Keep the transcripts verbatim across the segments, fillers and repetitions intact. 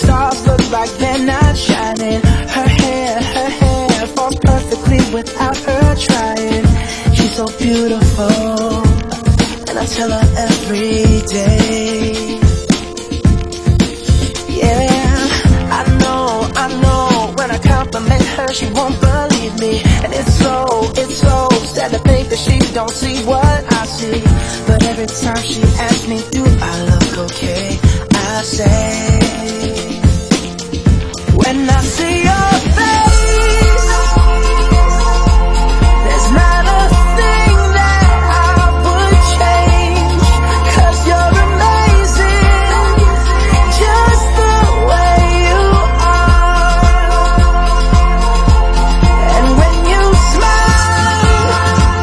stars look like they're not shining. Her hair, her hair falls perfectly without her trying. She's so beautiful, and I tell her every day. Yeah, I know, I know, when I compliment her she won't believe me. And it's so, it's so sad to think that she don't see what I see. But every time she asks me, do I look okay, I say, when I see your face, there's not a thing that I would change. 'Cause you're amazing, just the way you are. And when you smile,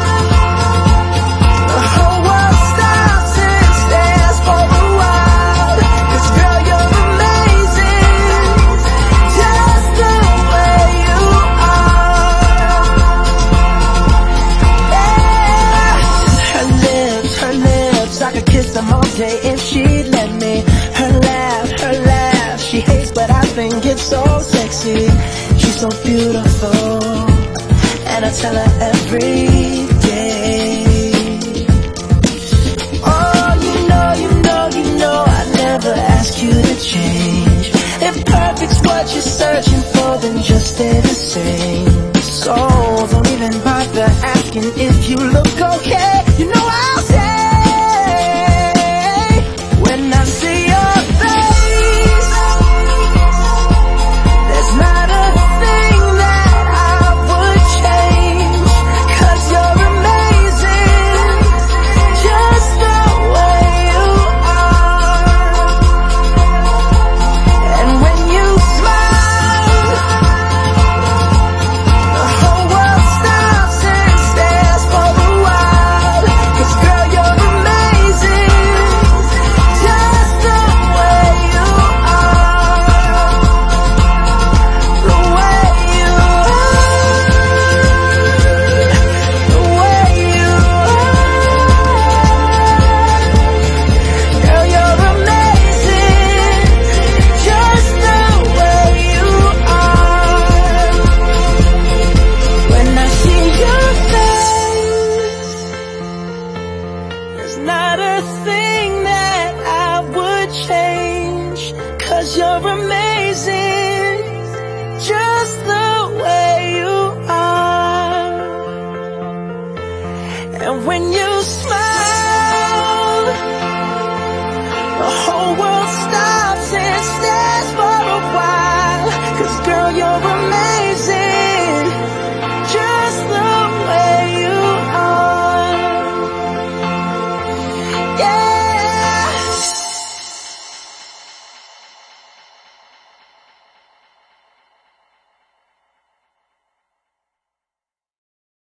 the whole world stops and stares for a while. 'Cause girl, you're amazing, just the way you are. Yeah. Her lips, her lips, I could kiss them all day if she'd let me. Her laugh, her laugh, she hates but I think it's so sexy. She's so beautiful, and I tell her every day. Oh, you know, you know, you know, I never ask you to change. If perfect's what you're searching for, then just stay the same. So don't even bother asking if you look okay. You know I'll say, when I see your face, there's not a thing that I would change. 'Cause you're amazing, just the way you are. And when you smile, the whole world stops and stares for a while. 'Cause girl, you're amazing, just the way you are. The way you are. The way you are. Girl, you're amazing, just the way you are. When I see your face, there's not a thing that I would change. 'Cause you're amazing, just the way you are. And when you smile, the whole world stops and stares for a while. 'Cause girl, you're amazing, just the way you are. Yeah.